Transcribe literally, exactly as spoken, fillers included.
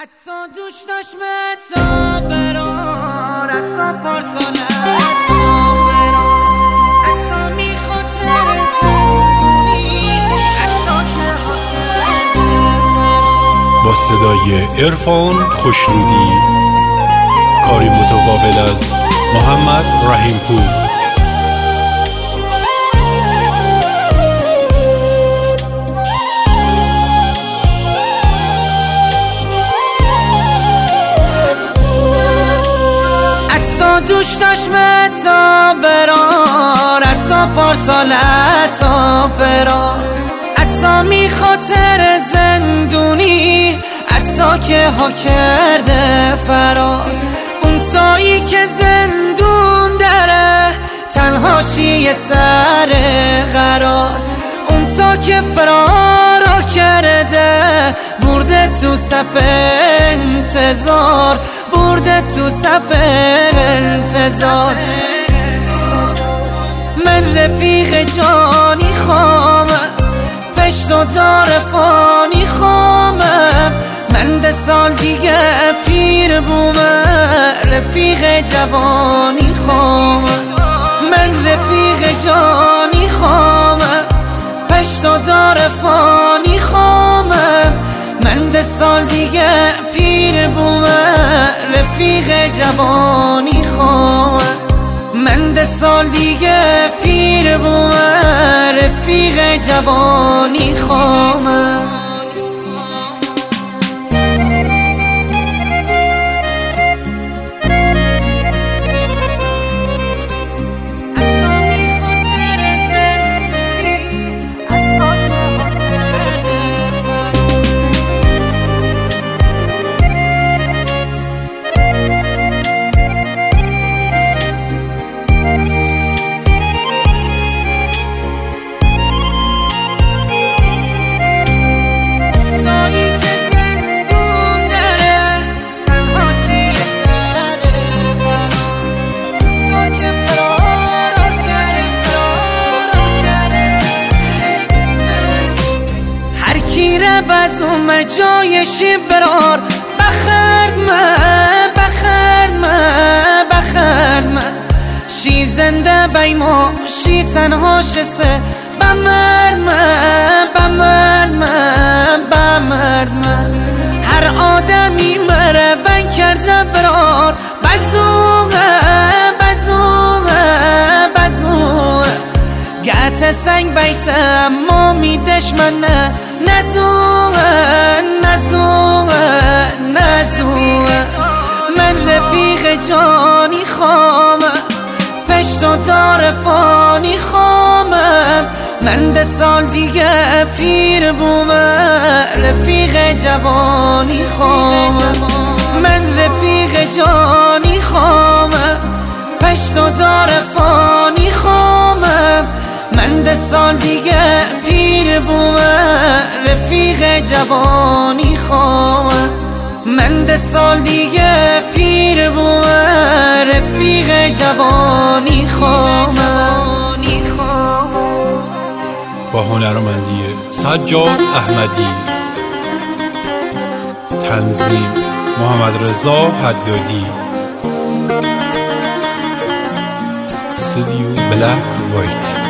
عطسا دوش داشت متا برار عطسا پارسال عطسا برار عطسا می خاطر زندگی عطسا که با صدای عرفان خوشرودی، کاری متقابل از محمد رحیم پور. دوش داشت متا برار عطسا پارسال عطسا برار عطسا می خاطر زندونی عطسا که ها کرده فرار اون تایی که زندون داره تنهاشی سر قرار اون تا که فرار کرده برده تو صف انتظار برده تو صف انتظار من رفیق جانی خامم پشت و دار فانی خامم من ده سال دیگه پیر بومم رفیق جوانی خامم من رفیق جانی خامم پشت و دار فانی خامم من ده سال دیگه پیر بومم رفیق جوانی خواهم من ده سال دیگه پیر بومم رفیق جوانی خواهم بزوم جایشی برار بخرد من بخرد من بخرد من شی زنده بیما شی تنها شسه بمرد من بمرد من بمرد من هر آدمی مره بن کرده برار بزومه بزومه بزومه گعت سنگ بیته ما میدش من نه نزوه نزوه نزوه من رفیق جانی خامم پشت و دار فانی خامم من ده سال دیگه پیر بومم رفیق جوانی خامم من رفیق جانی خامم پشت و دار فانی خامم من ده سال دیگه پیر بومم رفیق جوانی خواهم من ده سال دیگه پیر بومم رفیق جوانی خواهم. با هنرمندی سجاد احمدی، تنظیم محمد رضا حدادی، استودیو بلک وایت.